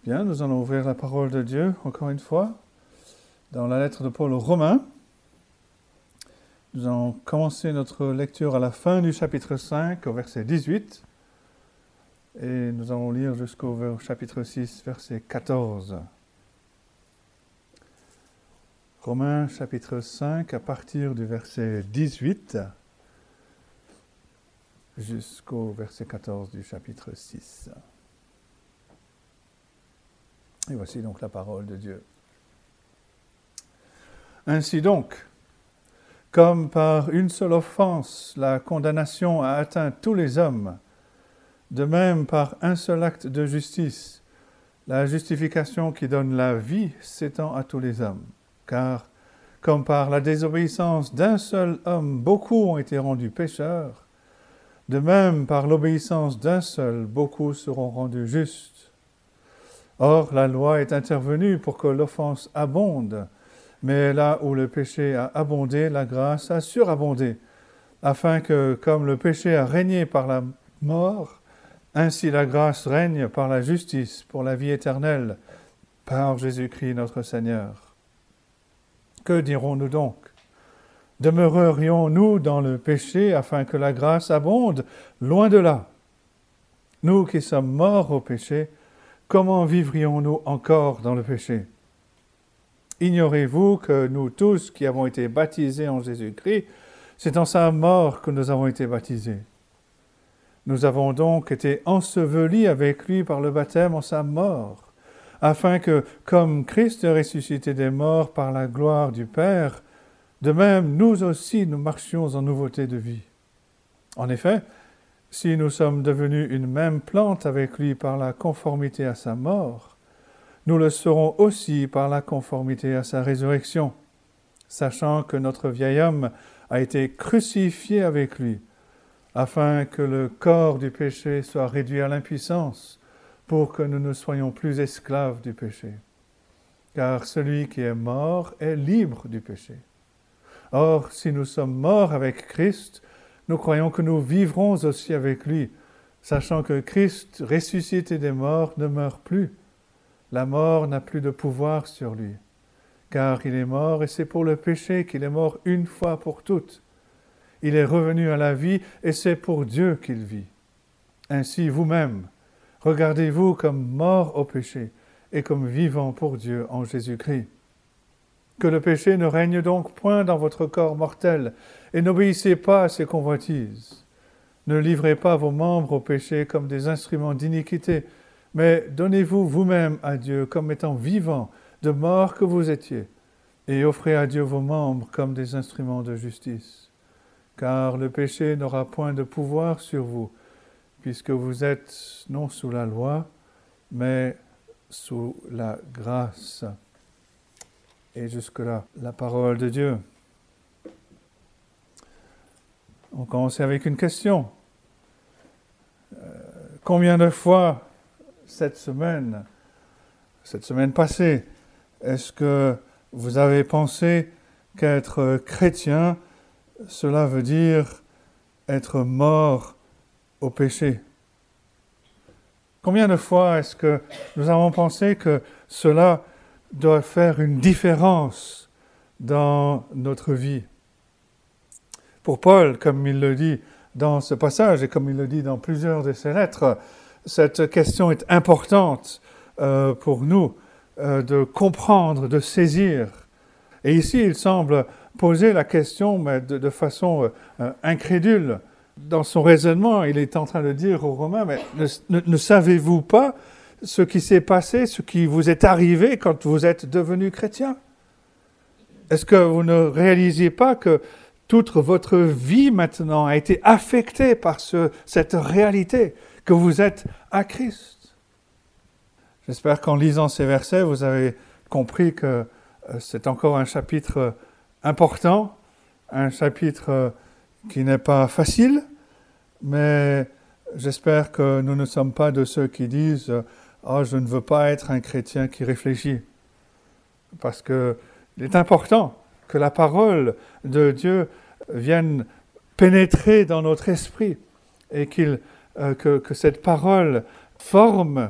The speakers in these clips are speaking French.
Bien, nous allons ouvrir la parole de Dieu, encore une fois, dans la lettre de Paul aux Romains. Nous allons commencer notre lecture à la fin du chapitre 5, au verset 18, et nous allons lire jusqu'au chapitre 6, verset 14. Romains, chapitre 5, à partir du verset 18, jusqu'au verset 14 du chapitre 6. Et voici donc la parole de Dieu. Ainsi donc, comme par une seule offense, la condamnation a atteint tous les hommes, de même par un seul acte de justice, la justification qui donne la vie s'étend à tous les hommes. Car, comme par la désobéissance d'un seul homme, beaucoup ont été rendus pécheurs, de même par l'obéissance d'un seul, beaucoup seront rendus justes. Or, la loi est intervenue pour que l'offense abonde, mais là où le péché a abondé, la grâce a surabondé, afin que, comme le péché a régné par la mort, ainsi la grâce règne par la justice, pour la vie éternelle, par Jésus-Christ notre Seigneur. Que dirons-nous donc? Demeurerions-nous dans le péché afin que la grâce abonde? Loin de là. Nous qui sommes morts au péché, comment vivrions-nous encore dans le péché? Ignorez-vous que nous tous qui avons été baptisés en Jésus-Christ, c'est en sa mort que nous avons été baptisés. Nous avons donc été ensevelis avec lui par le baptême en sa mort, afin que, comme Christ est ressuscité des morts par la gloire du Père, de même nous aussi nous marchions en nouveauté de vie. En effet, si nous sommes devenus une même plante avec lui par la conformité à sa mort, nous le serons aussi par la conformité à sa résurrection, sachant que notre vieil homme a été crucifié avec lui, afin que le corps du péché soit réduit à l'impuissance, pour que nous ne soyons plus esclaves du péché. Car celui qui est mort est libre du péché. Or, si nous sommes morts avec Christ, nous croyons que nous vivrons aussi avec lui, sachant que Christ, ressuscité des morts, ne meurt plus. La mort n'a plus de pouvoir sur lui, car il est mort et c'est pour le péché qu'il est mort une fois pour toutes. Il est revenu à la vie et c'est pour Dieu qu'il vit. Ainsi, vous-même, regardez-vous comme morts au péché et comme vivants pour Dieu en Jésus-Christ. Que le péché ne règne donc point dans votre corps mortel, et n'obéissez pas à ses convoitises. Ne livrez pas vos membres au péché comme des instruments d'iniquité, mais donnez-vous vous-même à Dieu comme étant vivants, de mort que vous étiez, et offrez à Dieu vos membres comme des instruments de justice. Car le péché n'aura point de pouvoir sur vous, puisque vous êtes non sous la loi, mais sous la grâce. Et jusque-là, la parole de Dieu. On commence avec une question. Combien de fois cette semaine passée, est-ce que vous avez pensé qu'être chrétien, cela veut dire être mort au péché? Combien de fois est-ce que nous avons pensé que cela doit faire une différence dans notre vie? Pour Paul, comme il le dit dans ce passage et comme il le dit dans plusieurs de ses lettres, cette question est importante pour nous de comprendre, de saisir. Et ici, il semble poser la question mais de façon incrédule. Dans son raisonnement, il est en train de dire aux Romains, mais ne savez-vous pas ce qui s'est passé, ce qui vous est arrivé quand vous êtes devenus chrétiens? Est-ce que vous ne réalisiez pas que toute votre vie maintenant a été affectée par cette réalité, que vous êtes à Christ? J'espère qu'en lisant ces versets, vous avez compris que c'est encore un chapitre important, un chapitre qui n'est pas facile, mais j'espère que nous ne sommes pas de ceux qui disent « Oh, je ne veux pas être un chrétien qui réfléchit ». Parce qu'il est important que la parole de Dieu vienne pénétrer dans notre esprit et que cette parole forme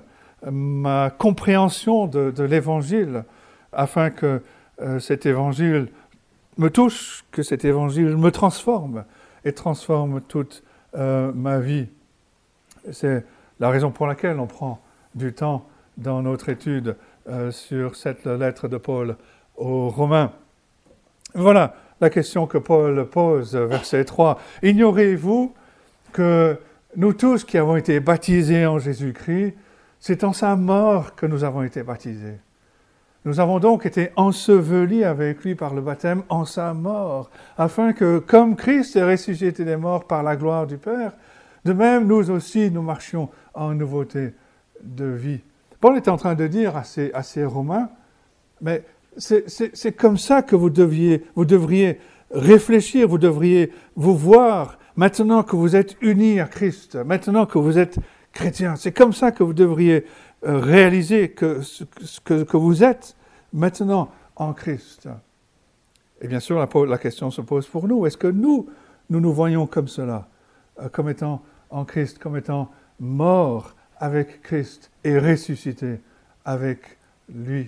ma compréhension de l'Évangile, afin que cet Évangile me touche, que cet Évangile me transforme et transforme toute ma vie. C'est la raison pour laquelle on prend du temps dans notre étude sur cette lettre de Paul aux Romains. Voilà la question que Paul pose, verset 3. « Ignorez-vous que nous tous qui avons été baptisés en Jésus-Christ, c'est en sa mort que nous avons été baptisés. Nous avons donc été ensevelis avec lui par le baptême en sa mort, afin que, comme Christ est ressuscité des morts par la gloire du Père, de même nous aussi nous marchions en nouveauté de vie. » Paul est en train de dire à ces Romains, mais c'est comme ça que vous devriez réfléchir, vous devriez vous voir, maintenant que vous êtes unis à Christ, maintenant que vous êtes chrétiens. C'est comme ça que vous devriez réaliser que vous êtes maintenant en Christ. Et bien sûr, la question se pose pour nous. Est-ce que nous voyons comme cela, comme étant en Christ, comme étant morts avec Christ et ressuscités avec lui?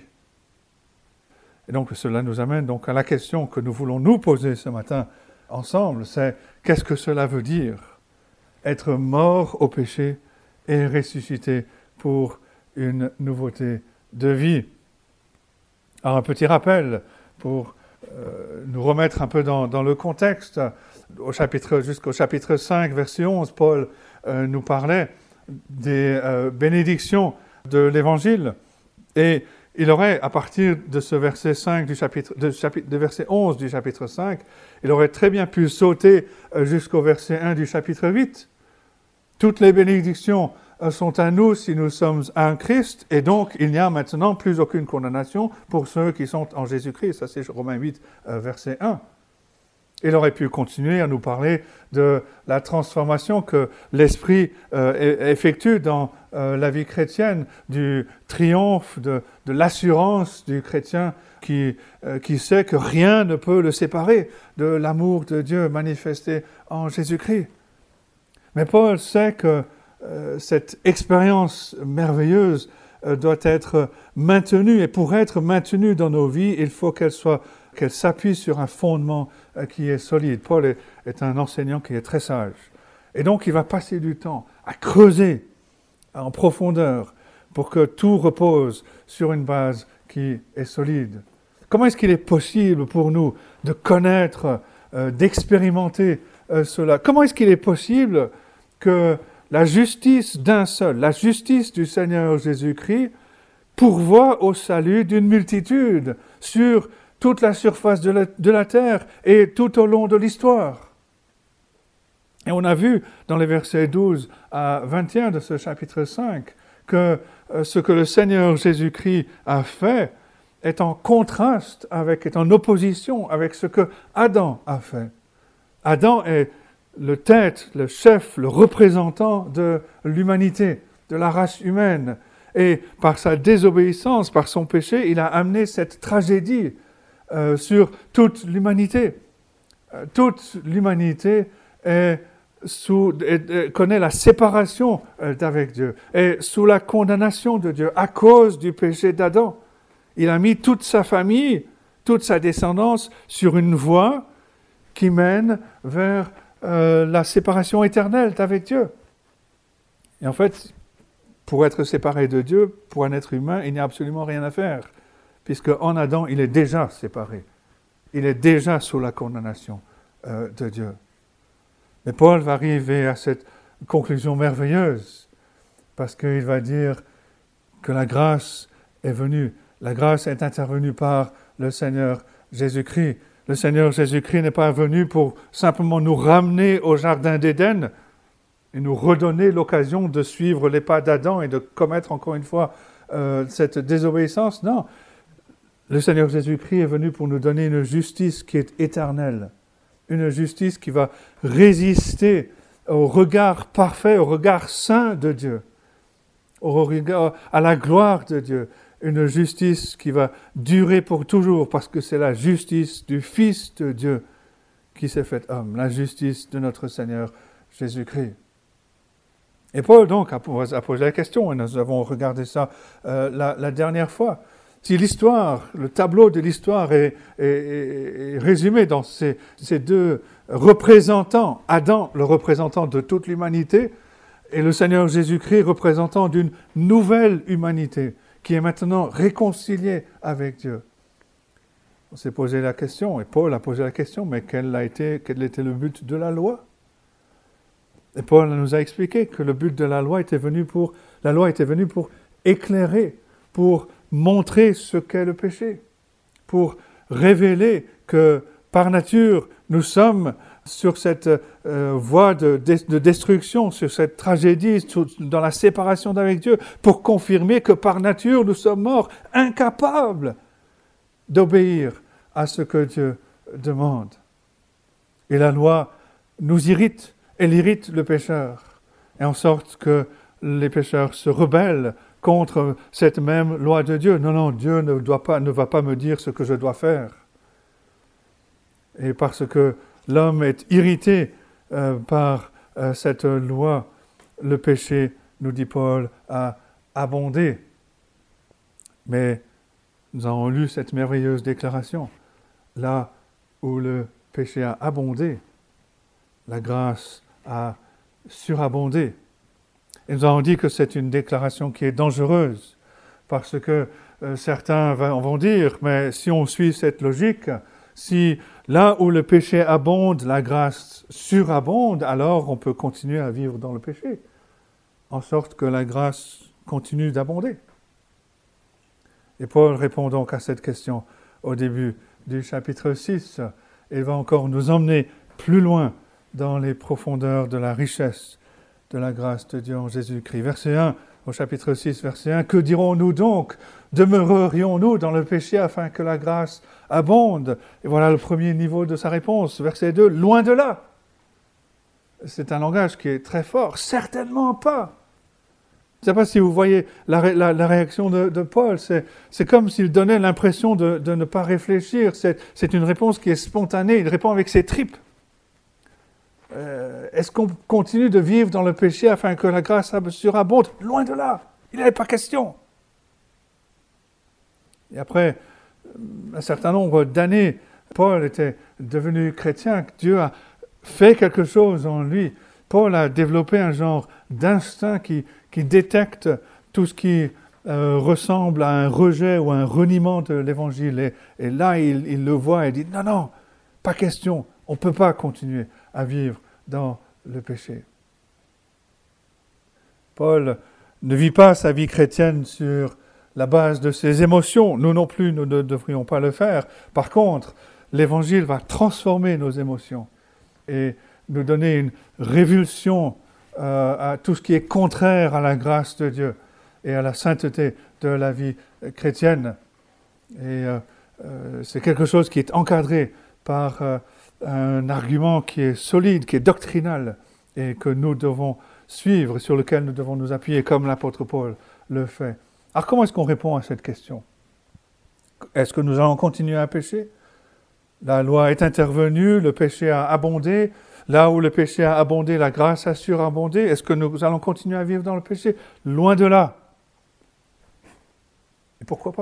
Et donc cela nous amène donc à la question que nous voulons nous poser ce matin ensemble, c'est qu'est-ce que cela veut dire? Être mort au péché et ressuscité pour une nouveauté de vie. Alors un petit rappel pour nous remettre un peu dans le contexte. Jusqu'au chapitre 5, verset 11, Paul nous parlait des bénédictions de l'Évangile. Et il aurait, à partir de ce verset 5 de verset 11 du chapitre 5, il aurait très bien pu sauter jusqu'au verset 1 du chapitre 8. Toutes les bénédictions sont à nous si nous sommes en Christ, et donc il n'y a maintenant plus aucune condamnation pour ceux qui sont en Jésus-Christ. Ça c'est Romains 8, verset 1. Il aurait pu continuer à nous parler de la transformation que l'Esprit effectue dans la vie chrétienne, du triomphe, de l'assurance du chrétien qui sait que rien ne peut le séparer de l'amour de Dieu manifesté en Jésus-Christ. Mais Paul sait que cette expérience merveilleuse doit être maintenue, et pour être maintenue dans nos vies, il faut qu'elle s'appuie sur un fondement qui est solide. Paul est un enseignant qui est très sage. Et donc, il va passer du temps à creuser en profondeur pour que tout repose sur une base qui est solide. Comment est-ce qu'il est possible pour nous de connaître, d'expérimenter cela? Comment est-ce qu'il est possible que la justice d'un seul, la justice du Seigneur Jésus-Christ, pourvoit au salut d'une multitude sur toute la surface de la terre et tout au long de l'histoire? Et on a vu dans les versets 12 à 21 de ce chapitre 5 que ce que le Seigneur Jésus-Christ a fait est en contraste est en opposition avec ce que Adam a fait. Adam est le tête, le chef, le représentant de l'humanité, de la race humaine. Et par sa désobéissance, par son péché, il a amené cette tragédie sur toute l'humanité. Toute l'humanité connaît la séparation d'avec Dieu, est sous la condamnation de Dieu à cause du péché d'Adam. Il a mis toute sa famille, toute sa descendance sur une voie qui mène vers la séparation éternelle d'avec Dieu. Et en fait, pour être séparé de Dieu, pour un être humain, il n'y a absolument rien à faire, puisque en Adam, il est déjà séparé. Il est déjà sous la condamnation de Dieu. Mais Paul va arriver à cette conclusion merveilleuse, parce qu'il va dire que la grâce est venue. La grâce est intervenue par le Seigneur Jésus-Christ. Le Seigneur Jésus-Christ n'est pas venu pour simplement nous ramener au jardin d'Éden et nous redonner l'occasion de suivre les pas d'Adam et de commettre encore une fois cette désobéissance. Non, le Seigneur Jésus-Christ est venu pour nous donner une justice qui est éternelle, une justice qui va résister au regard parfait, au regard saint de Dieu, au regard à la gloire de Dieu. Une justice qui va durer pour toujours, parce que c'est la justice du Fils de Dieu qui s'est fait homme, la justice de notre Seigneur Jésus-Christ. Et Paul, donc, a posé la question, et nous avons regardé ça la dernière fois. Si l'histoire, le tableau de l'histoire est résumé dans ces deux représentants, Adam, le représentant de toute l'humanité, et le Seigneur Jésus-Christ, représentant d'une nouvelle humanité, qui est maintenant réconciliée avec Dieu. On s'est posé la question, et Paul a posé la question, mais quel était le but de la loi ? Et Paul nous a expliqué que le but de la loi était venu pour éclairer, pour montrer ce qu'est le péché, pour révéler que par nature nous sommes sur cette voie de destruction, sur cette tragédie, dans la séparation d'avec Dieu, pour confirmer que par nature nous sommes morts, incapables d'obéir à ce que Dieu demande. Et la loi nous irrite. Elle irrite le pécheur, et en sorte que les pécheurs se rebellent contre cette même loi de Dieu. Non, Dieu ne va pas me dire ce que je dois faire. Et parce que l'homme est irrité par cette loi, le péché, nous dit Paul, a abondé. Mais nous avons lu cette merveilleuse déclaration. Là où le péché a abondé, la grâce a surabondé. Et nous avons dit que c'est une déclaration qui est dangereuse, parce que certains vont dire, mais si on suit cette logique, si là où le péché abonde, la grâce surabonde, alors on peut continuer à vivre dans le péché, en sorte que la grâce continue d'abonder. Et Paul répond donc à cette question au début du chapitre 6. Il va encore nous emmener plus loin dans les profondeurs de la richesse de la grâce de Dieu en Jésus-Christ. Verset 1, au chapitre 6, verset 1, « Que dirons-nous donc ? Demeurerions-nous dans le péché afin que la grâce abonde ?» Et voilà le premier niveau de sa réponse. Verset 2, « Loin de là !» C'est un langage qui est très fort. « Certainement pas !» Je ne sais pas si vous voyez la réaction de Paul. C'est comme s'il donnait l'impression de ne pas réfléchir. C'est une réponse qui est spontanée. Il répond avec ses tripes. Est-ce qu'on continue de vivre dans le péché afin que la grâce surabonde ? Loin de là, il n'est pas question. Et après un certain nombre d'années, Paul était devenu chrétien, Dieu a fait quelque chose en lui. Paul a développé un genre d'instinct qui détecte tout ce qui ressemble à un rejet ou un reniement de l'évangile. Et là, il le voit et dit, non, pas question, on ne peut pas continuer à vivre dans le péché. Paul ne vit pas sa vie chrétienne sur la base de ses émotions. Nous non plus, nous ne devrions pas le faire. Par contre, l'Évangile va transformer nos émotions et nous donner une révulsion à tout ce qui est contraire à la grâce de Dieu et à la sainteté de la vie chrétienne. Et c'est quelque chose qui est encadré par un argument qui est solide, qui est doctrinal, et que nous devons suivre, sur lequel nous devons nous appuyer, comme l'apôtre Paul le fait. Alors comment est-ce qu'on répond à cette question ? Est-ce que nous allons continuer à pécher ? La loi est intervenue, le péché a abondé. Là où le péché a abondé, la grâce a surabondé. Est-ce que nous allons continuer à vivre dans le péché ? Loin de là. Et pourquoi pas ?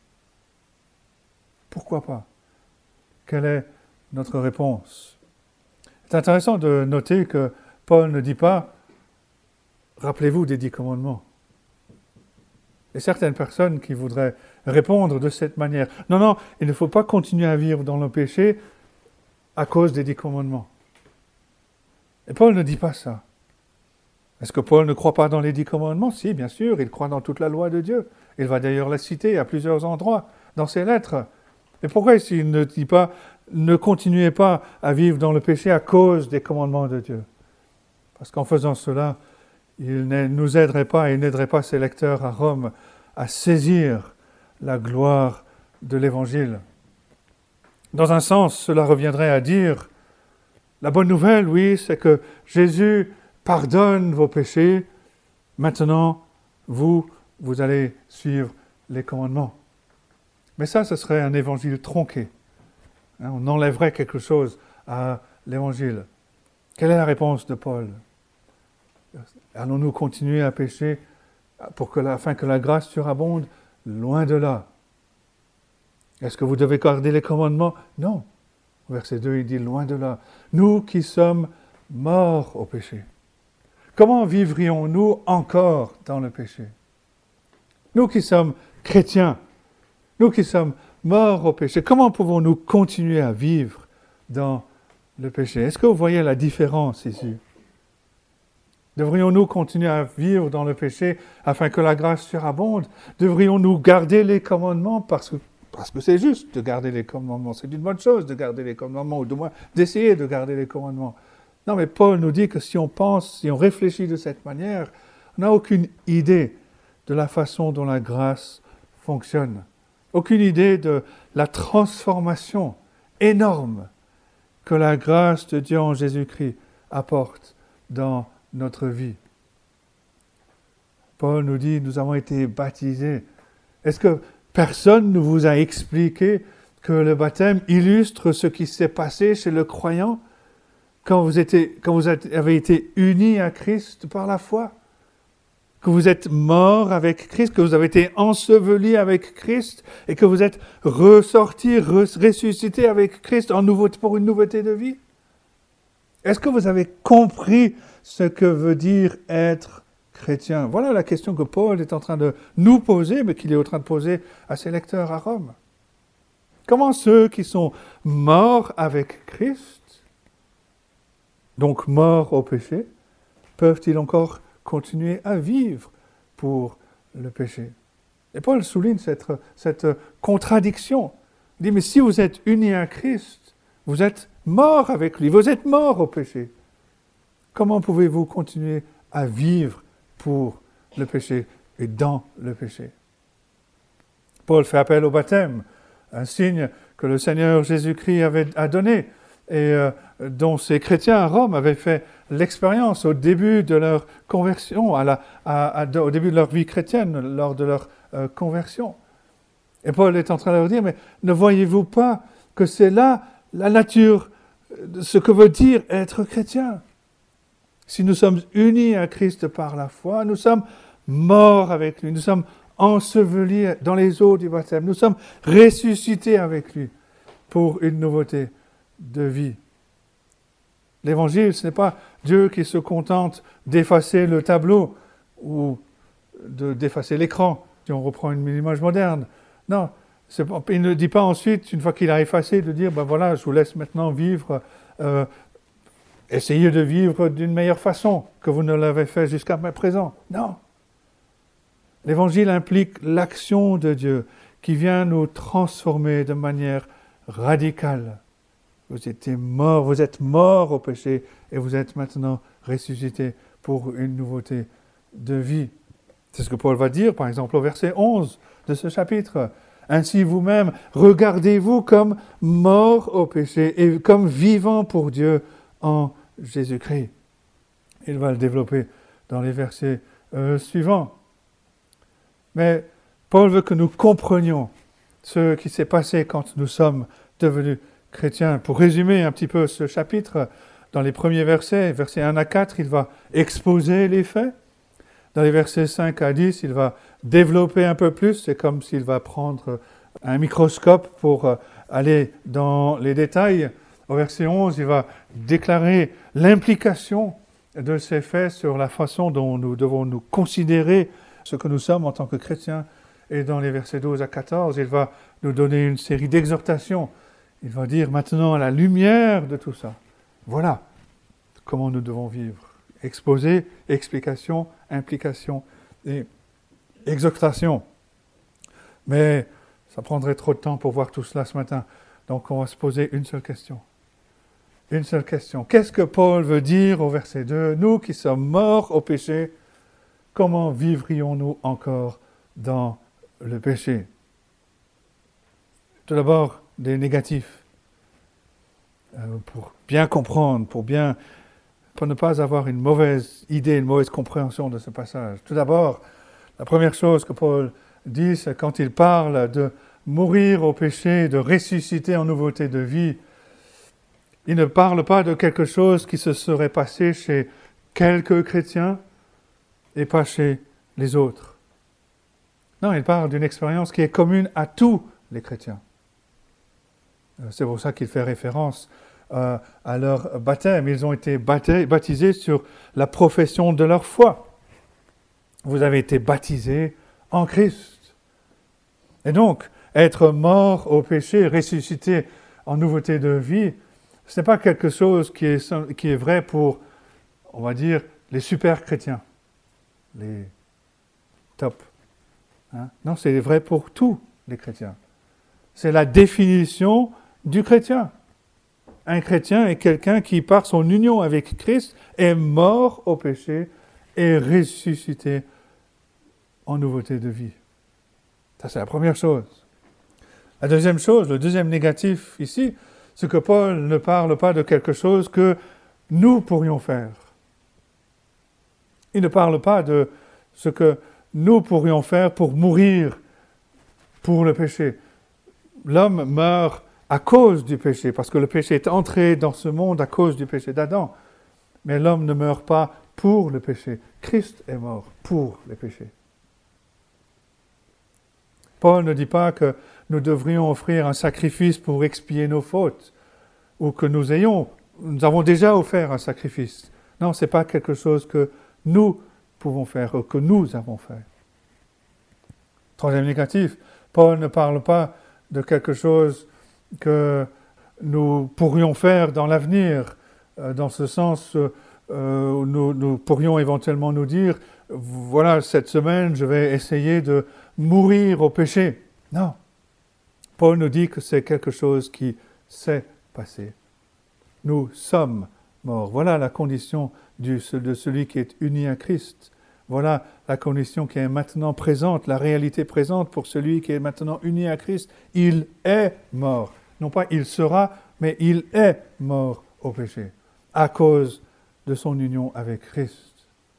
Pourquoi pas ? Quelle est notre réponse ? C'est intéressant de noter que Paul ne dit pas « Rappelez-vous des 10 commandements ». Il y a certaines personnes qui voudraient répondre de cette manière. Non, il ne faut pas continuer à vivre dans le péché à cause des 10 commandements. Et Paul ne dit pas ça. Est-ce que Paul ne croit pas dans les 10 commandements ? Si, bien sûr, il croit dans toute la loi de Dieu. Il va d'ailleurs la citer à plusieurs endroits dans ses lettres. Et pourquoi il ne dit pas « Ne continuez pas à vivre dans le péché à cause des commandements de Dieu » ? Parce qu'en faisant cela, il ne nous aiderait pas et n'aiderait pas ses lecteurs à Rome à saisir la gloire de l'Évangile. Dans un sens, cela reviendrait à dire la bonne nouvelle, oui, c'est que Jésus pardonne vos péchés. Maintenant, vous allez suivre les commandements. Mais ça, ce serait un évangile tronqué. On enlèverait quelque chose à l'évangile. Quelle est la réponse de Paul ? Allons-nous continuer à pécher afin que la grâce surabonde? Loin de là. Est-ce que vous devez garder les commandements? Non. Verset 2, il dit loin de là. Nous qui sommes morts au péché. Comment vivrions-nous encore dans le péché? Nous qui sommes chrétiens, nous qui sommes morts au péché, comment pouvons-nous continuer à vivre dans le péché? Est-ce que vous voyez la différence ici? Devrions-nous continuer à vivre dans le péché afin que la grâce surabonde? Devrions-nous garder les commandements parce que c'est juste de garder les commandements. C'est une bonne chose de garder les commandements, ou du moins d'essayer de garder les commandements. Non, mais Paul nous dit que si on pense, si on réfléchit de cette manière, on n'a aucune idée de la façon dont la grâce fonctionne. Aucune idée de la transformation énorme que la grâce de Dieu en Jésus-Christ apporte dans notre vie. Paul nous dit, nous avons été baptisés. Est-ce que personne ne vous a expliqué que le baptême illustre ce qui s'est passé chez le croyant quand vous avez été unis à Christ par la foi? Que vous êtes morts avec Christ, que vous avez été ensevelis avec Christ et que vous êtes ressortis, ressuscités avec Christ pour une nouveauté de vie? Est-ce que vous avez compris ce que veut dire être chrétien? Voilà la question que Paul est en train de nous poser, mais qu'il est en train de poser à ses lecteurs à Rome. Comment ceux qui sont morts avec Christ, donc morts au péché, peuvent-ils encore continuer à vivre pour le péché? Et Paul souligne cette contradiction. Il dit, mais si vous êtes unis à Christ, vous êtes morts avec lui, vous êtes morts au péché. Comment pouvez-vous continuer à vivre pour le péché et dans le péché? Paul fait appel au baptême, un signe que le Seigneur Jésus-Christ a donné et dont ces chrétiens à Rome avaient fait l'expérience au début de leur conversion, au début de leur vie chrétienne, lors de leur conversion. Et Paul est en train de leur dire, mais ne voyez-vous pas que c'est là la nature de ce que veut dire être chrétien? Si nous sommes unis à Christ par la foi, nous sommes morts avec lui, nous sommes ensevelis dans les eaux du baptême, nous sommes ressuscités avec lui pour une nouveauté de vie. L'évangile, ce n'est pas Dieu qui se contente d'effacer le tableau ou d'effacer l'écran, si on reprend une image moderne. Non, il ne dit pas ensuite, une fois qu'il a effacé, de dire, ben voilà, je vous laisse maintenant vivre, essayez de vivre d'une meilleure façon que vous ne l'avez fait jusqu'à présent. Non. L'évangile implique l'action de Dieu qui vient nous transformer de manière radicale. Vous êtes morts au péché et vous êtes maintenant ressuscités pour une nouveauté de vie. C'est ce que Paul va dire, par exemple, au verset 11 de ce chapitre. Ainsi vous-même, regardez-vous comme morts au péché et comme vivants pour Dieu en Jésus-Christ. Il va le développer dans les versets suivants. Mais Paul veut que nous comprenions ce qui s'est passé quand nous sommes devenus chrétiens. Pour résumer un petit peu ce chapitre, dans les premiers versets 1 à 4, il va exposer les faits. Dans les versets 5 à 10, il va développer un peu plus. C'est comme s'il va prendre un microscope pour aller dans les détails. Au verset 11, il va déclarer l'implication de ces faits sur la façon dont nous devons nous considérer ce que nous sommes en tant que chrétiens. Et dans les versets 12 à 14, il va nous donner une série d'exhortations. Il va dire maintenant, à la lumière de tout ça, voilà comment nous devons vivre. Exposer, explication, implication et exhortation. Mais ça prendrait trop de temps pour voir tout cela ce matin. Donc on va se poser une seule question. Une seule question. Qu'est-ce que Paul veut dire au verset 2? Nous qui sommes morts au péché, comment vivrions-nous encore dans le péché? Tout d'abord, des négatifs. Pour bien comprendre, pour ne pas avoir une mauvaise idée, une mauvaise compréhension de ce passage. Tout d'abord, la première chose que Paul dit, c'est quand il parle de mourir au péché, de ressusciter en nouveauté de vie, il ne parle pas de quelque chose qui se serait passé chez quelques chrétiens et pas chez les autres. Non, il parle d'une expérience qui est commune à tous les chrétiens. C'est pour ça qu'il fait référence à leur baptême. Ils ont été baptisés sur la profession de leur foi. Vous avez été baptisés en Christ. Et donc, être mort au péché, ressuscité en nouveauté de vie, ce n'est pas quelque chose qui est vrai pour, on va dire, les super chrétiens, les top. Non, c'est vrai pour tous les chrétiens. C'est la définition du chrétien. Un chrétien est quelqu'un qui, par son union avec Christ, est mort au péché et ressuscité en nouveauté de vie. Ça, c'est la première chose. La deuxième chose, le deuxième négatif ici, c'est que Paul ne parle pas de quelque chose que nous pourrions faire. Il ne parle pas de ce que nous pourrions faire pour mourir pour le péché. L'homme meurt à cause du péché, parce que le péché est entré dans ce monde à cause du péché d'Adam. Mais l'homme ne meurt pas pour le péché. Christ est mort pour les péchés. Paul ne dit pas que nous devrions offrir un sacrifice pour expier nos fautes, ou que nous avons déjà offert un sacrifice. Non, ce n'est pas quelque chose que nous pouvons faire, ou que nous avons fait. Troisième négatif, Paul ne parle pas de quelque chose que nous pourrions faire dans l'avenir, dans ce sens où nous pourrions éventuellement nous dire, voilà, cette semaine, je vais essayer de mourir au péché. Non. Paul nous dit que c'est quelque chose qui s'est passé. Nous sommes morts. Voilà la condition de celui qui est uni à Christ. Voilà la condition qui est maintenant présente, la réalité présente pour celui qui est maintenant uni à Christ. Il est mort. Non pas il sera, mais il est mort au péché, à cause de son union avec Christ.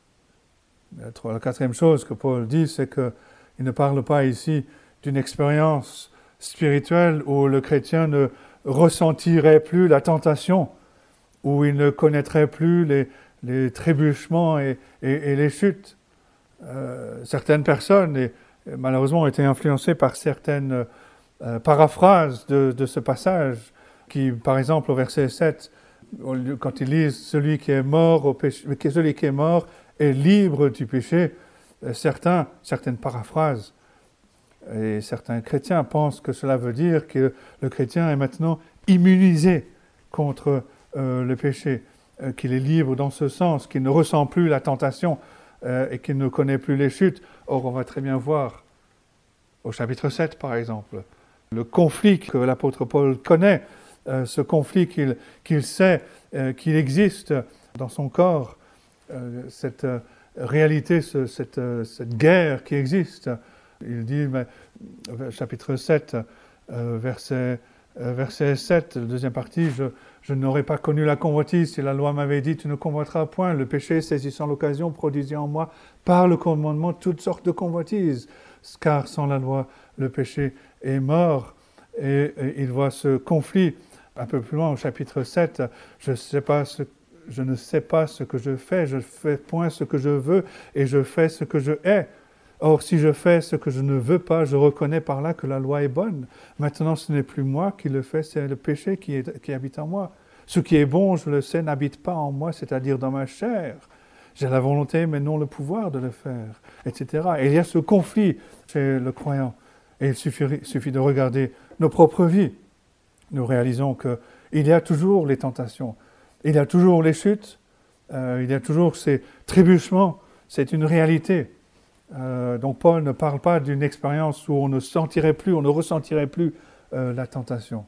La quatrième chose que Paul dit, c'est qu'il ne parle pas ici d'une expérience spirituelle où le chrétien ne ressentirait plus la tentation, où il ne connaîtrait plus les trébuchements et les chutes. Certaines personnes, et malheureusement, ont été influencées par certaines paraphrases de ce passage, qui, par exemple, au verset 7, quand ils lisent « Celui qui est mort au péché, celui qui est mort est libre du péché », certaines paraphrases et certains chrétiens pensent que cela veut dire que le chrétien est maintenant immunisé contre le péché, qu'il est libre dans ce sens, qu'il ne ressent plus la tentation et qu'il ne connaît plus les chutes. Or, on va très bien voir au chapitre 7, par exemple, le conflit que l'apôtre Paul connaît, ce conflit qu'il sait qu'il existe dans son corps, cette réalité, cette guerre qui existe. Il dit, chapitre 7, verset 7, la deuxième partie, je n'aurais pas connu la convoitise si la loi m'avait dit, tu ne convoiteras point. Le péché, saisissant l'occasion, produisait en moi, par le commandement, toutes sortes de convoitises. Car sans la loi, le péché est mort. Et il voit ce conflit un peu plus loin au chapitre 7. Je ne sais pas ce que je fais point ce que je veux, et je fais ce que je hais. Or, si je fais ce que je ne veux pas, je reconnais par là que la loi est bonne. Maintenant, ce n'est plus moi qui le fais, c'est le péché qui habite en moi. Ce qui est bon, je le sais, n'habite pas en moi, c'est-à-dire dans ma chair. J'ai la volonté, mais non le pouvoir de le faire, etc. Et il y a ce conflit chez le croyant. Et il suffit de regarder nos propres vies. Nous réalisons qu'il y a toujours les tentations, il y a toujours les chutes, il y a toujours ces trébuchements. C'est une réalité. Donc Paul ne parle pas d'une expérience où on ne ressentirait plus la tentation.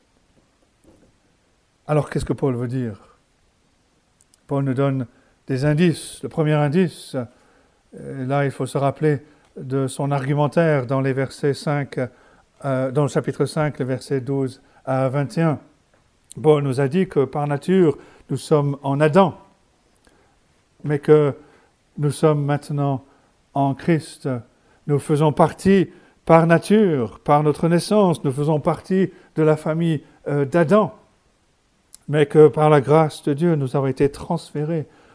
Alors qu'est-ce que Paul veut dire? Paul nous donne des indices. Le premier indice, là il faut se rappeler de son argumentaire dans les versets 5, dans le chapitre 5, les versets 12 à 21. Paul nous a dit que par nature nous sommes en Adam, mais que nous sommes maintenant en Christ. Nous faisons partie par nature, par notre naissance, nous faisons partie de la famille d'Adam, mais que par la grâce de Dieu, nous avons été transférés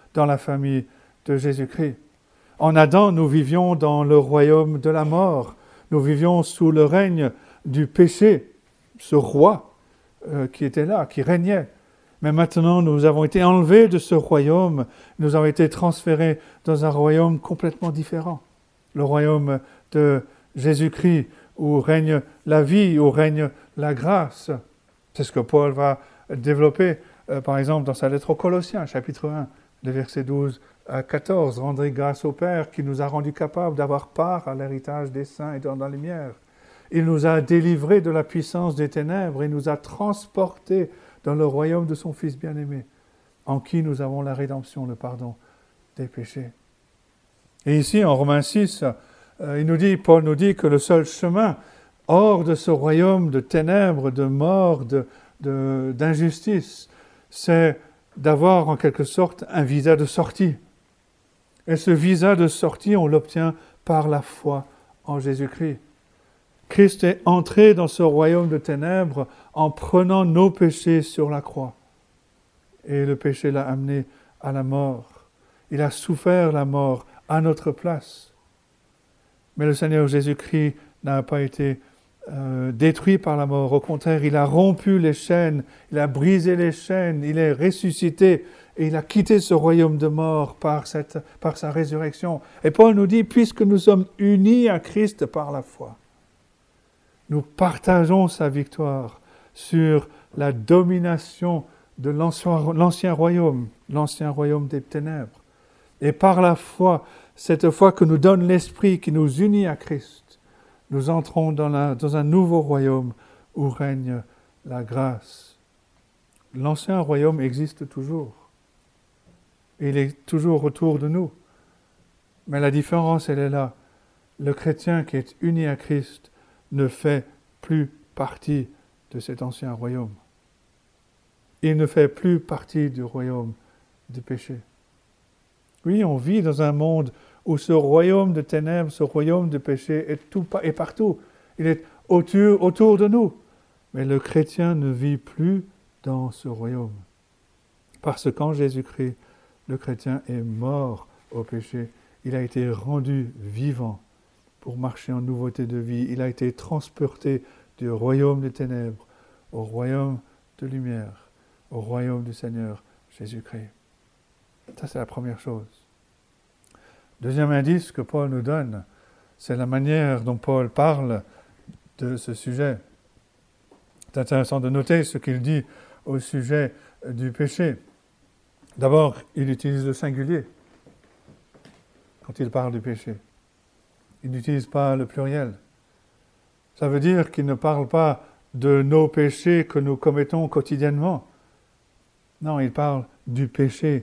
dans la famille de Jésus-Christ. En Adam, nous vivions dans le royaume de la mort. Nous vivions sous le règne du péché, ce roi qui était là, qui régnait. Mais maintenant, nous avons été enlevés de ce royaume. Nous avons été transférés dans un royaume complètement différent. Le royaume de Jésus-Christ, où règne la vie, où règne la grâce. C'est ce que Paul va développer, par exemple, dans sa lettre aux Colossiens, chapitre 1, les versets 12 à 14. « Rendez grâce au Père qui nous a rendus capables d'avoir part à l'héritage des saints et dans la lumière. Il nous a délivrés de la puissance des ténèbres et nous a transportés dans le royaume de son Fils bien-aimé, en qui nous avons la rédemption, le pardon des péchés. » Et ici, en Romains 6, Paul nous dit que le seul chemin hors de ce royaume de ténèbres, de mort, d'injustice, c'est d'avoir en quelque sorte un visa de sortie. Et ce visa de sortie, on l'obtient par la foi en Jésus-Christ. Christ est entré dans ce royaume de ténèbres en prenant nos péchés sur la croix. Et le péché l'a amené à la mort. Il a souffert la mort à notre place. Mais le Seigneur Jésus-Christ n'a pas été détruit par la mort. Au contraire, il a rompu les chaînes, il a brisé les chaînes, il est ressuscité et il a quitté ce royaume de mort par sa résurrection. Et Paul nous dit, puisque nous sommes unis à Christ par la foi, nous partageons sa victoire sur la domination de l'ancien royaume des ténèbres. Et par la foi, cette foi que nous donne l'Esprit, qui nous unit à Christ, nous entrons dans un nouveau royaume où règne la grâce. L'ancien royaume existe toujours. Il est toujours autour de nous. Mais la différence, elle est là. Le chrétien qui est uni à Christ ne fait plus partie de cet ancien royaume. Il ne fait plus partie du royaume du péché. Oui, on vit dans un monde où ce royaume de ténèbres, ce royaume de péché est partout. Il est autour de nous. Mais le chrétien ne vit plus dans ce royaume. Parce qu'en Jésus-Christ, le chrétien est mort au péché. Il a été rendu vivant pour marcher en nouveauté de vie. Il a été transporté du royaume des ténèbres au royaume de lumière, au royaume du Seigneur Jésus-Christ. Ça, c'est la première chose. Deuxième indice que Paul nous donne, c'est la manière dont Paul parle de ce sujet. C'est intéressant de noter ce qu'il dit au sujet du péché. D'abord, il utilise le singulier quand il parle du péché. Il n'utilise pas le pluriel. Ça veut dire qu'il ne parle pas de nos péchés que nous commettons quotidiennement. Non, il parle du péché.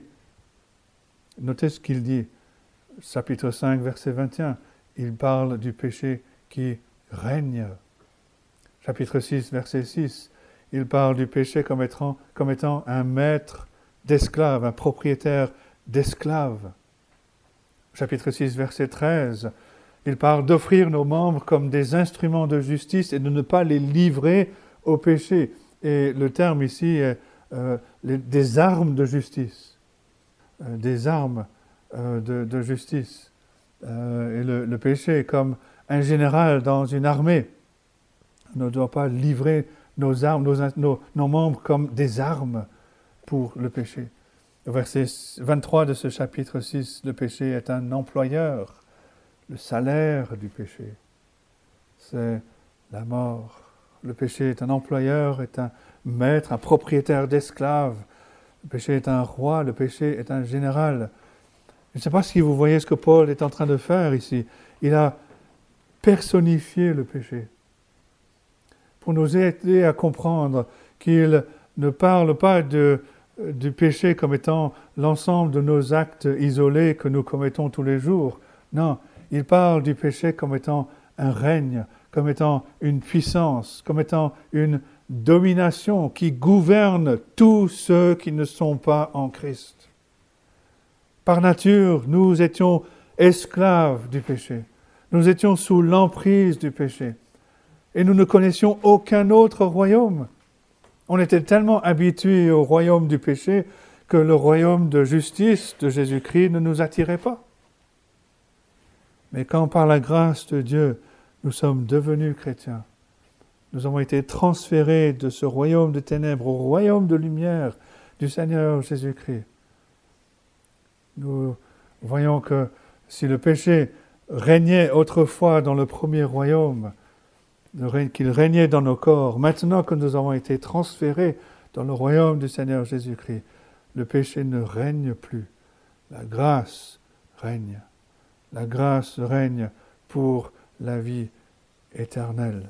Notez ce qu'il dit. Chapitre 5, verset 21. Il parle du péché qui règne. Chapitre 6, verset 6. Il parle du péché comme étant un maître d'esclaves, un propriétaire d'esclaves. Chapitre 6, verset 13. Il parle d'offrir nos membres comme des instruments de justice et de ne pas les livrer au péché. Et le terme ici est des armes de justice. Des armes de justice. Et le péché, comme un général dans une armée, ne doit pas livrer nos armes, nos membres comme des armes pour le péché. Au verset 23 de ce chapitre 6, le péché est un employeur. Le salaire du péché, c'est la mort. Le péché est un employeur, est un maître, un propriétaire d'esclaves. Le péché est un roi, le péché est un général. Je ne sais pas si vous voyez ce que Paul est en train de faire ici. Il a personnifié le péché pour nous aider à comprendre qu'il ne parle pas du péché comme étant l'ensemble de nos actes isolés que nous commettons tous les jours. Non, il parle du péché comme étant un règne, comme étant une puissance, comme étant une domination qui gouverne tous ceux qui ne sont pas en Christ. Par nature, nous étions esclaves du péché. Nous étions sous l'emprise du péché. Et nous ne connaissions aucun autre royaume. On était tellement habitués au royaume du péché que le royaume de justice de Jésus-Christ ne nous attirait pas. Mais quand par la grâce de Dieu, nous sommes devenus chrétiens, nous avons été transférés de ce royaume de ténèbres au royaume de lumière du Seigneur Jésus-Christ. Nous voyons que si le péché régnait autrefois dans le premier royaume, qu'il régnait dans nos corps, maintenant que nous avons été transférés dans le royaume du Seigneur Jésus-Christ, le péché ne règne plus. La grâce règne. La grâce règne pour la vie éternelle.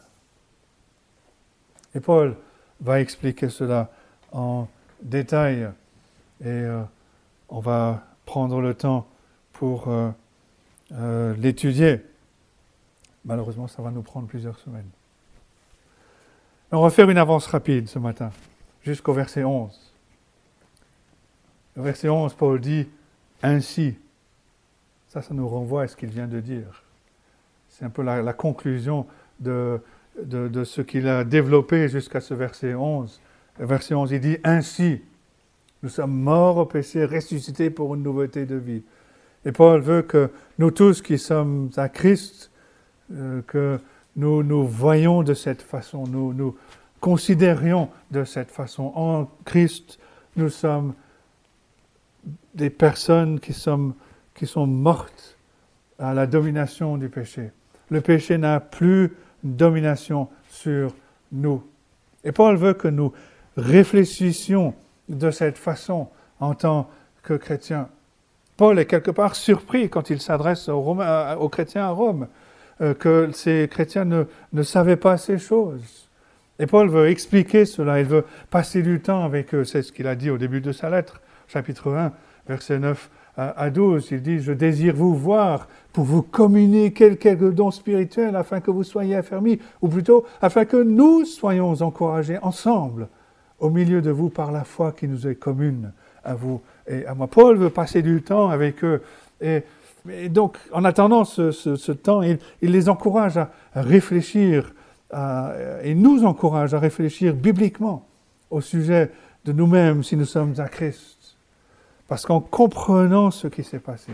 Et Paul va expliquer cela en détail et on va prendre le temps pour l'étudier. Malheureusement, ça va nous prendre plusieurs semaines. On va faire une avance rapide ce matin, jusqu'au verset 11. Le verset 11, Paul dit « Ainsi ». Ça nous renvoie à ce qu'il vient de dire. C'est un peu la conclusion de ce qu'il a développé jusqu'à ce verset 11. Le verset 11, il dit « Ainsi, nous sommes morts au péché, ressuscités pour une nouveauté de vie ». Et Paul veut que nous tous qui sommes à Christ, que nous voyons de cette façon, nous considérions de cette façon. En Christ, nous sommes des personnes qui sont mortes à la domination du péché. Le péché n'a plus de domination sur nous. Et Paul veut que nous réfléchissions de cette façon en tant que chrétiens. Paul est quelque part surpris quand il s'adresse aux chrétiens à Rome, que ces chrétiens ne savaient pas ces choses. Et Paul veut expliquer cela, il veut passer du temps avec eux. C'est ce qu'il a dit au début de sa lettre, chapitre 1, versets 9 à 12. Il dit « Je désire vous voir pour vous communiquer quelques dons spirituels afin que vous soyez affermis, ou plutôt afin que nous soyons encouragés ensemble au milieu de vous par la foi qui nous est commune à vous et à moi. » Paul veut passer du temps avec eux. Et donc, en attendant ce temps, il les encourage à réfléchir, et nous encourage à réfléchir bibliquement au sujet de nous-mêmes si nous sommes à Christ. Parce qu'en comprenant ce qui s'est passé,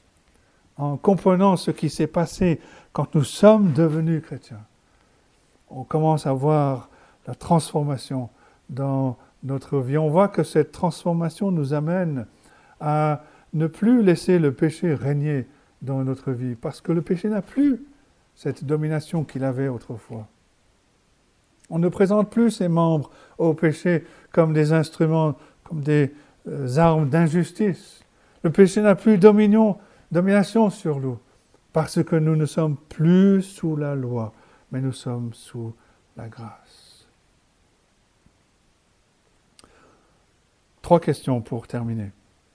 quand nous sommes devenus chrétiens, on commence à voir la transformation dans notre vie. On voit que cette transformation nous amène à ne plus laisser le péché régner dans notre vie, parce que le péché n'a plus cette domination qu'il avait autrefois. On ne présente plus ses membres au péché comme des instruments, comme des armes d'injustice. Le péché n'a plus domination sur nous, parce que nous ne sommes plus sous la loi, mais nous sommes sous la grâce. 3 questions pour terminer.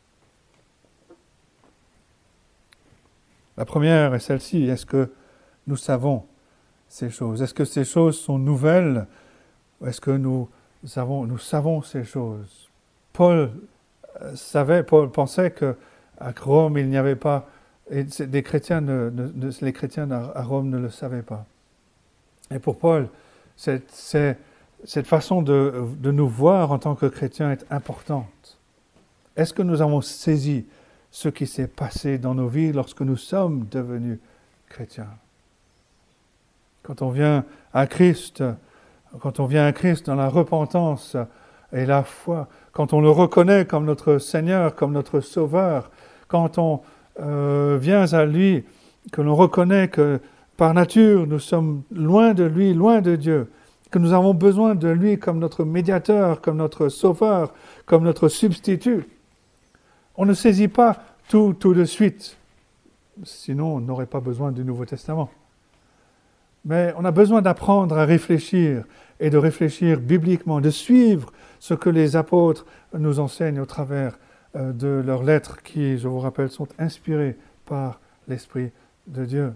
La première est celle-ci. Est-ce que nous savons ces choses? Est-ce que ces choses sont nouvelles? Ou est-ce que nous savons ces choses? Paul pensait qu'à Rome, il n'y avait pas... Et les chrétiens à Rome ne le savaient pas. Et pour Paul, cette façon de nous voir en tant que chrétiens est importante. Est-ce que nous avons saisi ce qui s'est passé dans nos vies lorsque nous sommes devenus chrétiens? Quand on vient à Christ dans la repentance et la foi, quand on le reconnaît comme notre Seigneur, comme notre Sauveur, quand on vient à lui, que l'on reconnaît que par nature nous sommes loin de lui, loin de Dieu, que nous avons besoin de lui comme notre médiateur, comme notre Sauveur, comme notre substitut, on ne saisit pas tout de suite, sinon on n'aurait pas besoin du Nouveau Testament. Mais on a besoin d'apprendre à réfléchir et de réfléchir bibliquement, de suivre ce que les apôtres nous enseignent au travers de leurs lettres qui, je vous rappelle, sont inspirées par l'Esprit de Dieu.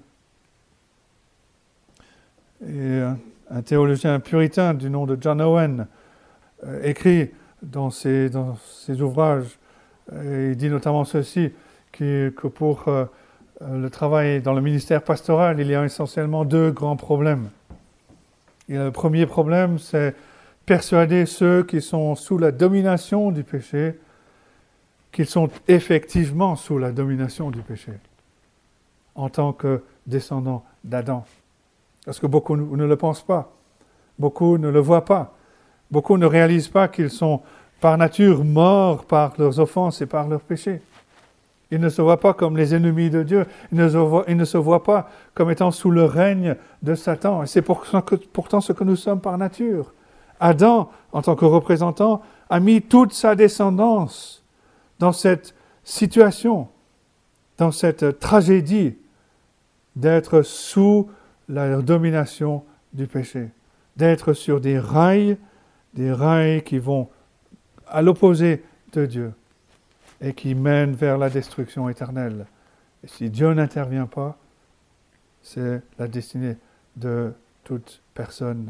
Et un théologien puritain du nom de John Owen écrit dans ses ouvrages, il dit notamment ceci, que pour le travail dans le ministère pastoral, il y a essentiellement 2 grands problèmes. Et le premier problème, c'est persuader ceux qui sont sous la domination du péché qu'ils sont effectivement sous la domination du péché, en tant que descendants d'Adam. Parce que beaucoup ne le pensent pas, beaucoup ne le voient pas, beaucoup ne réalisent pas qu'ils sont par nature morts par leurs offenses et par leurs péchés. Ils ne se voient pas comme les ennemis de Dieu, ils ne se voient pas comme étant sous le règne de Satan. Et c'est pourtant ce que nous sommes par nature. Adam, en tant que représentant, a mis toute sa descendance dans cette situation, dans cette tragédie d'être sous la domination du péché, d'être sur des rails qui vont à l'opposé de Dieu et qui mènent vers la destruction éternelle. Et si Dieu n'intervient pas, c'est la destinée de toute personne.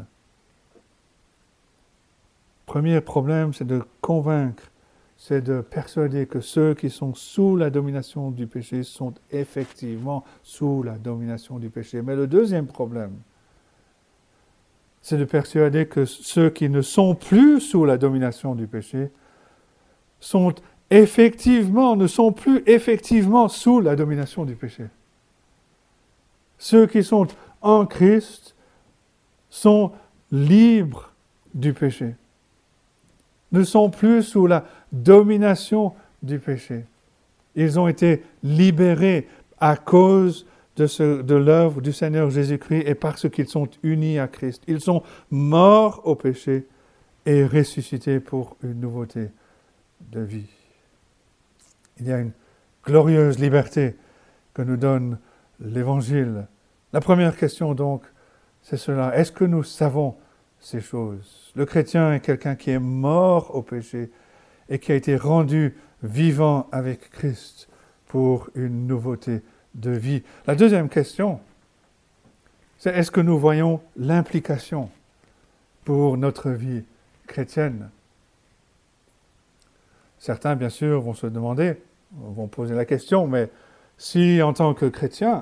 Premier problème, c'est de convaincre, c'est de persuader que ceux qui sont sous la domination du péché sont effectivement sous la domination du péché. Mais le deuxième problème, c'est de persuader que ceux qui ne sont plus sous la domination du péché ne sont plus effectivement sous la domination du péché. Ceux qui sont en Christ sont libres du péché, ne sont plus sous la domination du péché. Ils ont été libérés à cause de l'œuvre du Seigneur Jésus-Christ et parce qu'ils sont unis à Christ. Ils sont morts au péché et ressuscités pour une nouveauté de vie. Il y a une glorieuse liberté que nous donne l'Évangile. La première question donc, c'est cela. Est-ce que nous savons ces choses? Le chrétien est quelqu'un qui est mort au péché et qui a été rendu vivant avec Christ pour une nouveauté de vie. La deuxième question, c'est est-ce que nous voyons l'implication pour notre vie chrétienne? Certains, bien sûr, vont se demander, vont poser la question, mais si en tant que chrétien,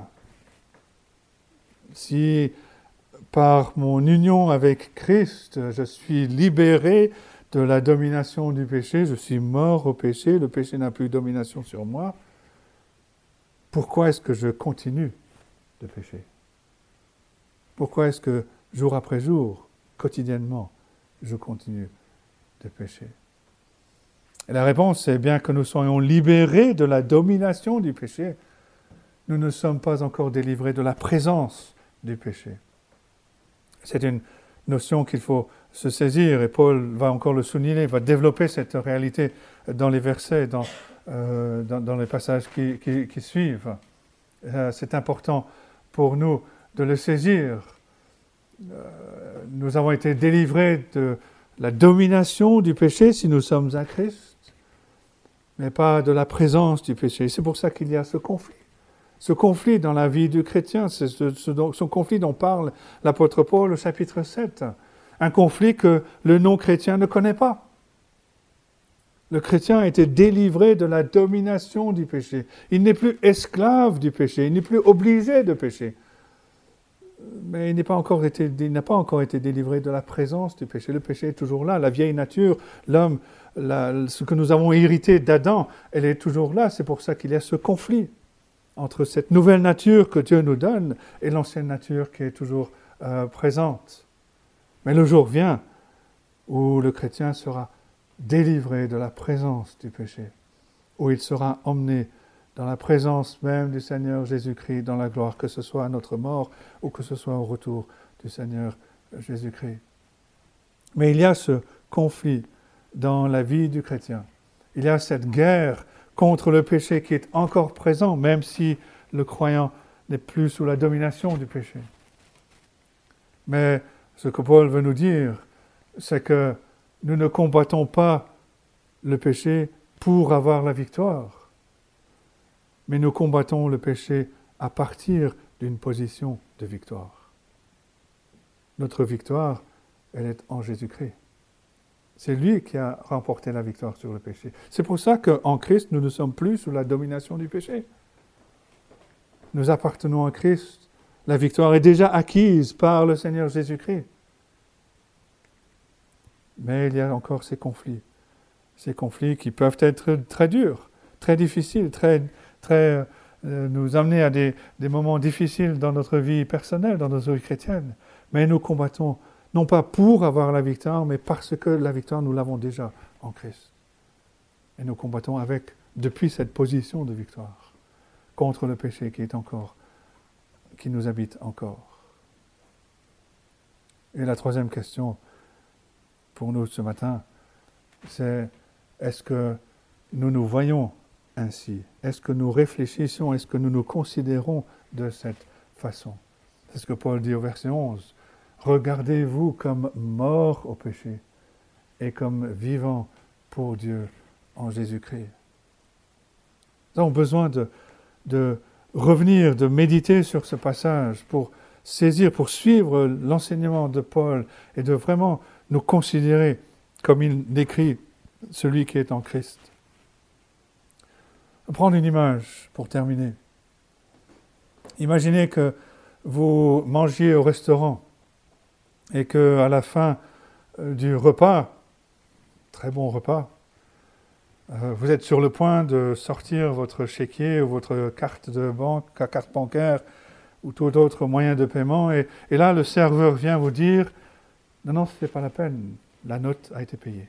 si par mon union avec Christ, je suis libéré de la domination du péché, je suis mort au péché, le péché n'a plus domination sur moi, pourquoi est-ce que je continue de pécher? Pourquoi est-ce que jour après jour, quotidiennement, je continue de pécher? Et la réponse, c'est bien que nous soyons libérés de la domination du péché, nous ne sommes pas encore délivrés de la présence du péché. C'est une notion qu'il faut se saisir, et Paul va encore le souligner, va développer cette réalité dans les versets, dans les passages qui suivent. C'est important pour nous de le saisir. Nous avons été délivrés de la domination du péché si nous sommes à Christ, mais pas de la présence du péché. C'est pour ça qu'il y a ce conflit. Ce conflit dans la vie du chrétien, c'est ce conflit dont parle l'apôtre Paul au chapitre 7. Un conflit que le non-chrétien ne connaît pas. Le chrétien a été délivré de la domination du péché. Il n'est plus esclave du péché, il n'est plus obligé de pécher. Mais il n'a pas encore été délivré de la présence du péché. Le péché est toujours là. La vieille nature, l'homme, ce que nous avons hérité d'Adam, elle est toujours là. C'est pour ça qu'il y a ce conflit entre cette nouvelle nature que Dieu nous donne et l'ancienne nature qui est toujours présente. Mais le jour vient où le chrétien sera délivré de la présence du péché, où il sera emmené dans la présence même du Seigneur Jésus-Christ dans la gloire, que ce soit à notre mort ou que ce soit au retour du Seigneur Jésus-Christ. Mais il y a ce conflit dans la vie du chrétien. Il y a cette guerre contre le péché qui est encore présent, même si le croyant n'est plus sous la domination du péché. Mais ce que Paul veut nous dire, c'est que nous ne combattons pas le péché pour avoir la victoire, mais nous combattons le péché à partir d'une position de victoire. Notre victoire, elle est en Jésus-Christ. C'est lui qui a remporté la victoire sur le péché. C'est pour ça qu'en Christ, nous ne sommes plus sous la domination du péché. Nous appartenons à Christ. La victoire est déjà acquise par le Seigneur Jésus-Christ. Mais il y a encore ces conflits qui peuvent être très durs. très difficiles, nous amener à des moments difficiles dans notre vie personnelle, dans notre vie chrétienne. Mais nous combattons, non pas pour avoir la victoire, mais parce que la victoire, nous l'avons déjà en Christ. Et nous combattons depuis cette position de victoire, contre le péché qui nous habite encore. Et la troisième question pour nous ce matin, c'est est-ce que nous nous voyons ainsi? Est-ce que nous réfléchissons? Est-ce que nous nous considérons de cette façon? C'est ce que Paul dit au verset 11. Regardez-vous comme morts au péché et comme vivants pour Dieu en Jésus-Christ. Nous avons besoin de revenir, de méditer sur ce passage pour saisir, pour suivre l'enseignement de Paul et de vraiment nous considérer comme il décrit celui qui est en Christ. Je vais prendre une image pour terminer. Imaginez que vous mangiez au restaurant et qu'à la fin du repas, très bon repas, vous êtes sur le point de sortir votre chéquier ou votre carte bancaire ou tout autre moyen de paiement et là le serveur vient vous dire « Non, ce n'est pas la peine, la note a été payée.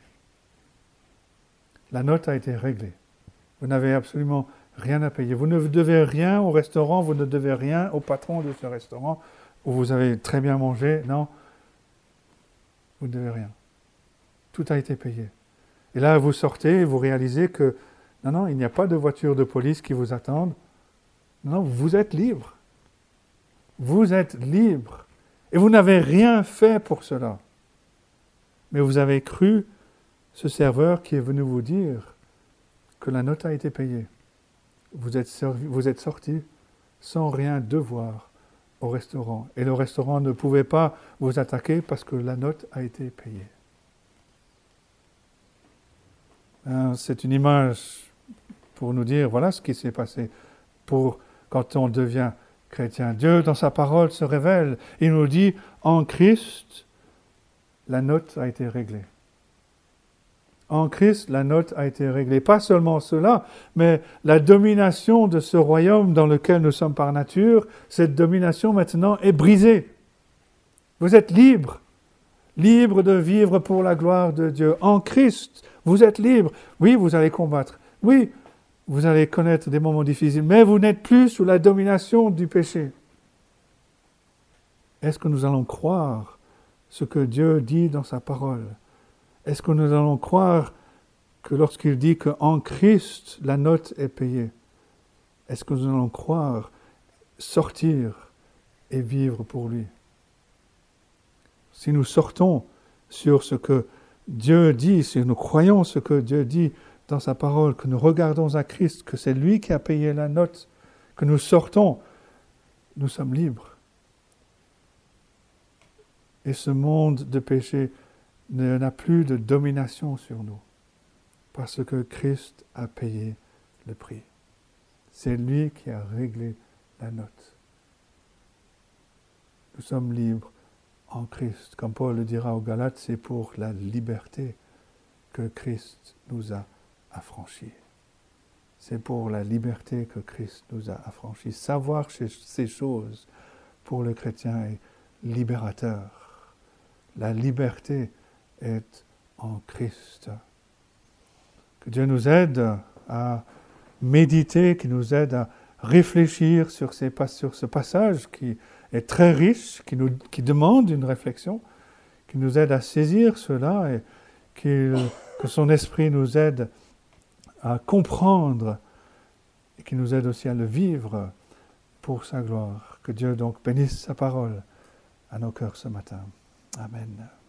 La note a été réglée. Vous n'avez absolument rien à payer. Vous ne devez rien au restaurant, vous ne devez rien au patron de ce restaurant où vous avez très bien mangé. Non, vous ne devez rien. Tout a été payé. Et là, vous sortez et vous réalisez que non, il n'y a pas de voiture de police qui vous attende. Non, vous êtes libre. Vous êtes libre. Et vous n'avez rien fait pour cela. Mais vous avez cru ce serveur qui est venu vous dire que la note a été payée. Vous êtes sorti sans rien devoir au restaurant. Et le restaurant ne pouvait pas vous attaquer parce que la note a été payée. C'est une image pour nous dire, voilà ce qui s'est passé quand on devient chrétien. Dieu, dans sa parole, se révèle. Il nous dit, en Christ, la note a été réglée. En Christ, la note a été réglée. Pas seulement cela, mais la domination de ce royaume dans lequel nous sommes par nature, cette domination maintenant est brisée. Vous êtes libres. Libre de vivre pour la gloire de Dieu. En Christ, vous êtes libre. Oui, vous allez combattre. Oui, vous allez connaître des moments difficiles, mais vous n'êtes plus sous la domination du péché. Est-ce que nous allons croire ce que Dieu dit dans sa parole? Est-ce que nous allons croire que lorsqu'il dit qu'en Christ, la note est payée? Est-ce que nous allons croire, sortir et vivre pour lui? Si nous sortons sur ce que Dieu dit, si nous croyons ce que Dieu dit dans sa parole, que nous regardons à Christ, que c'est lui qui a payé la note, que nous sortons, nous sommes libres. Et ce monde de péché n'a plus de domination sur nous, parce que Christ a payé le prix. C'est lui qui a réglé la note. Nous sommes libres en Christ. Comme Paul le dira aux Galates, c'est pour la liberté que Christ nous a affranchis. C'est pour la liberté que Christ nous a affranchis. Savoir ces choses pour le chrétien est libérateur. La liberté est en Christ. Que Dieu nous aide à méditer, qu'il nous aide à réfléchir sur ce passage qui est très riche, qui demande une réflexion, qui nous aide à saisir cela et que son esprit nous aide à comprendre et qui nous aide aussi à le vivre pour sa gloire. Que Dieu donc bénisse sa parole à nos cœurs ce matin. Amen.